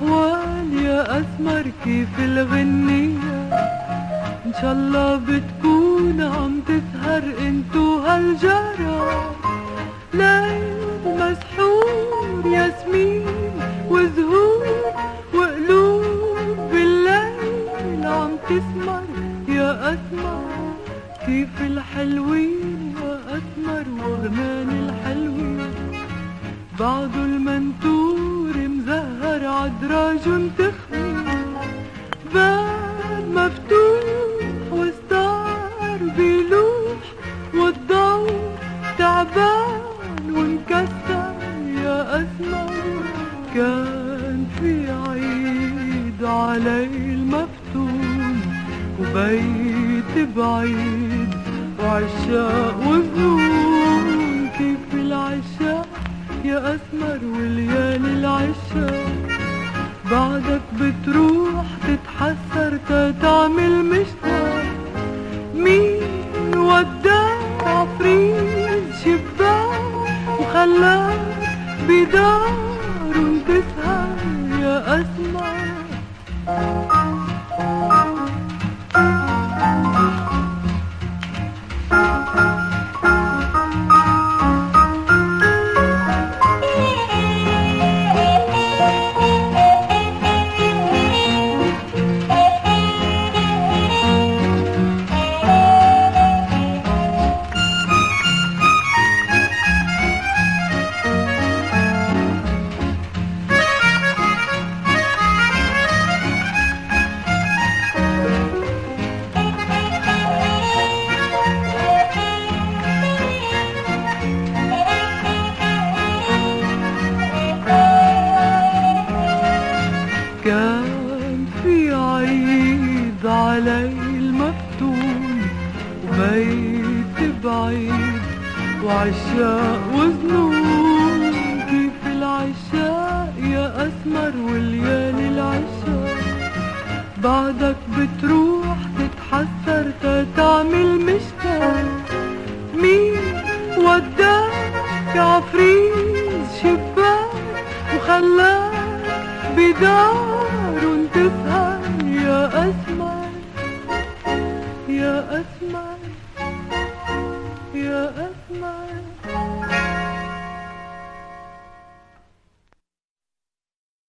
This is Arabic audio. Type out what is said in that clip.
الأحوال يا أسمر كيف الغنية؟ إن شاء الله بتكون عم تسهر انتو هالجارة، ليل مسحور ياسمين وزهور وقلوب بالليل عم تسمر يا أسمر كيف الحلوين يا أسمر وغنان الحلوين. بعده المنتور مزهر عدراج تخفي، باب مفتوح وستار بيلوح والضوء تعبان وانكسر يا أسمر. كان في عيد علي المفتون وبيت بعيد وعشاق وزنون، كيف العشاق يا أسمر وليالي العشاق. بعدك بتروح تتحسر تعمل مشتاق، مين وداك عفريت شباك وخلاك بدار تسهر يا أسمر. كان في عيد علي المفتون وبيت بعيد وعشاق وزنون، كيف العشاق يا أسمر وليالي العشاق. بعدك بتروح تتحسر تعمل مشتاق، مين وداك عفريت شباك وخلاك بدار تسهر يا أسمر يا أسمر.